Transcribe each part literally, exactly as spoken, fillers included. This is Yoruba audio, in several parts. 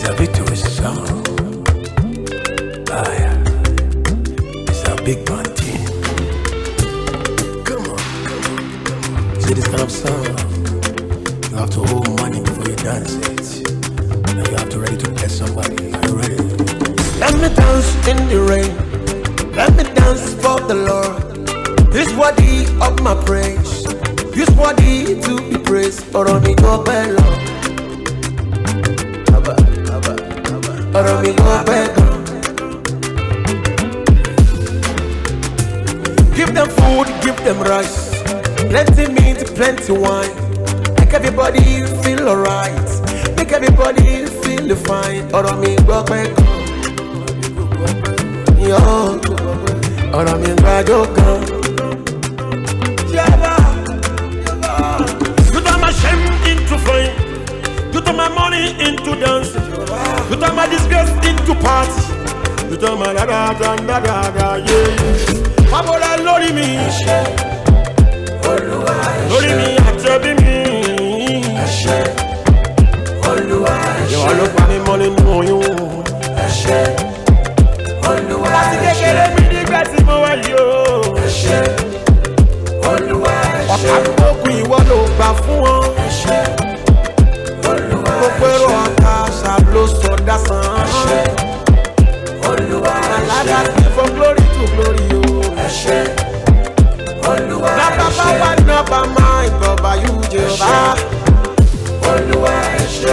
a victory song. Ah, yeah. It's a big man team. Come on, come on, come on. See this kind of song? You have to hold money before you dance it. Now you have to ready to bless somebody. Are you ready? Let me dance in the rain. Let me dance for the Lord. He's worthy of my praise. He's worthy to be praised. Ọ̀rọ̀ mi go bello. Ọ̀rọ̀ mi go bello. Give them food, give them rice. Plenty meat, plenty wine. Make everybody feel alright. Make everybody feel fine. Ọ̀rọ̀ mi go bello. Yo, ọ̀rọ̀ mi gbàjọ́ kan. You turn my shame into fame. You turn my money into dancing. You turn my disgrace into party. You turn my da da da da da da yeah. Fabola lórí mi, lórí mi àtẹ̀bí mi. Ìwọ ló pa mí mọ́ nínú oyún. Láti kékeré mi nígbà tí mo wá yìí o. Ọ̀tá gbogbo ìwọ ló gbà fún wọn. Gbogbo èrò ọ̀tá ṣá ló sọ dásán. Alága sí from glory to glory o. Lábá bá wà náà bá máa ìgbọ̀nba yóò jẹ ọba. Olúwa ẹ ṣé.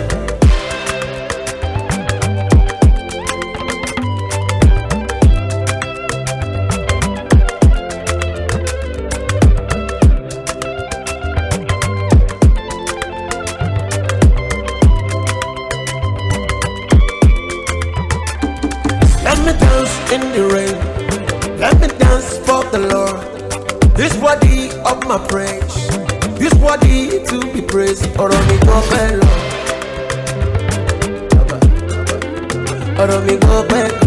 Let me dance in the rain. Let me dance for the Lord. He's worthy of my praise. He's worthy to be praised. Ọ̀rọ̀ mi go bello. Ọ̀rọ̀ mi go bello.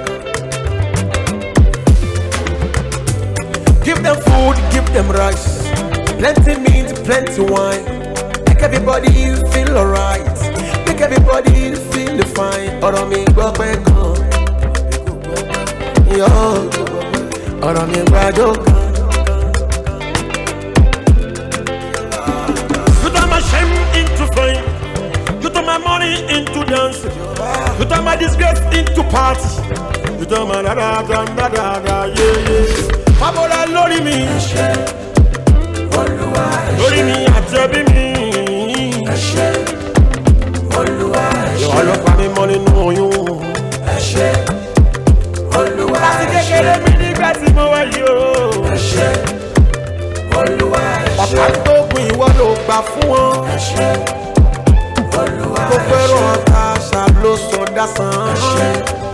Give them food, give them rice. Plenty meat, plenty wine. Make everybody feel alright. Make everybody feel fine. Ọ̀rọ̀ mi go bello. Yo, ọ̀rọ̀ mi gbàjọ́ kan. You turn my shame into fame. You turn my money into dancing. You turn my disgrace into party. You turn my da da da da da da yeah yeah. Fabola lórí mi, lórí mi àtẹ̀bí mi. Ìwọ ló pa mí mọ́ nínú oyún. Láti kékeré mi nígbà tí mo wá yìí o. Ọ̀tá gbogbo ìwọ ló gbà fún wọn. Gbogbo èrò ọ̀tá ṣá ló sọ dásán.